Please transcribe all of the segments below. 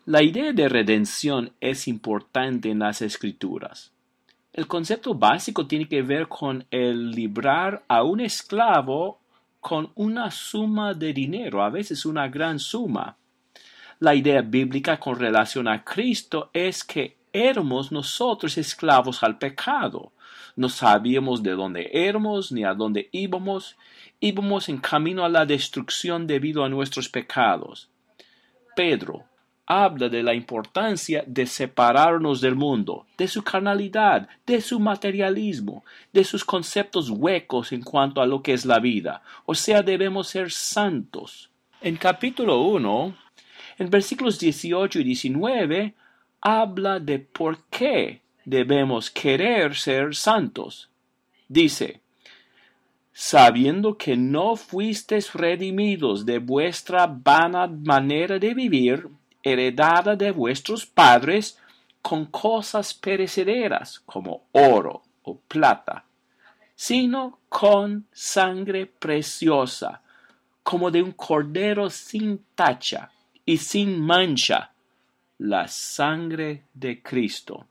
La idea de redención es importante en las Escrituras. El concepto básico tiene que ver con el librar a un esclavo con una suma de dinero, a veces una gran suma. La idea bíblica con relación a Cristo es que éramos nosotros esclavos al pecado. No sabíamos de dónde éramos ni a dónde íbamos. Íbamos en camino a la destrucción debido a nuestros pecados. Pedro habla de la importancia de separarnos del mundo, de su carnalidad, de su materialismo, de sus conceptos huecos en cuanto a lo que es la vida. O sea, debemos ser santos. En capítulo 1, en versículos 18 y 19, habla de por qué debemos querer ser santos. Dice, sabiendo que no fuisteis redimidos de vuestra vana manera de vivir, heredada de vuestros padres, con cosas perecederas, como oro o plata, sino con sangre preciosa, como de un cordero sin tacha y sin mancha, la sangre de Cristo.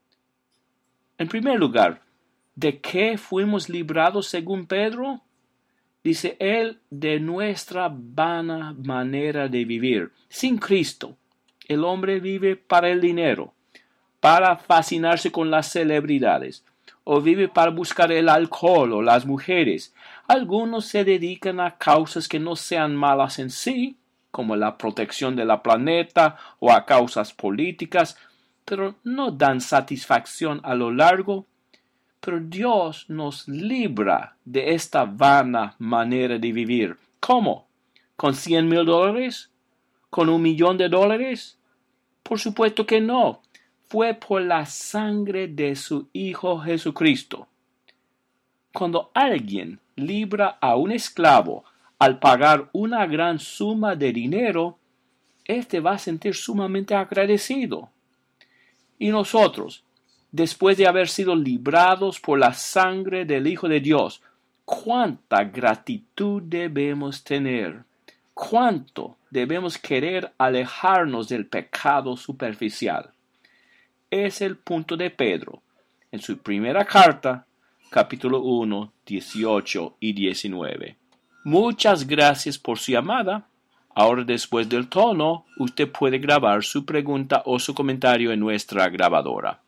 En primer lugar, ¿de qué fuimos librados según Pedro? Dice él, de nuestra vana manera de vivir. Sin Cristo, el hombre vive para el dinero, para fascinarse con las celebridades, o vive para buscar el alcohol o las mujeres. Algunos se dedican a causas que no sean malas en sí, como la protección de la planeta o a causas políticas, pero no dan satisfacción a lo largo. Pero Dios nos libra de esta vana manera de vivir. ¿Cómo? ¿Con $100,000? ¿Con $1,000,000? Por supuesto que no. Fue por la sangre de su Hijo Jesucristo. Cuando alguien libra a un esclavo al pagar una gran suma de dinero, éste va a sentir sumamente agradecido. Y nosotros, después de haber sido librados por la sangre del Hijo de Dios, ¿cuánta gratitud debemos tener? ¿Cuánto debemos querer alejarnos del pecado superficial? Es el punto de Pedro en su primera carta, capítulo 1, 18 y 19. Muchas gracias por su llamada. Ahora, después del tono, usted puede grabar su pregunta o su comentario en nuestra grabadora.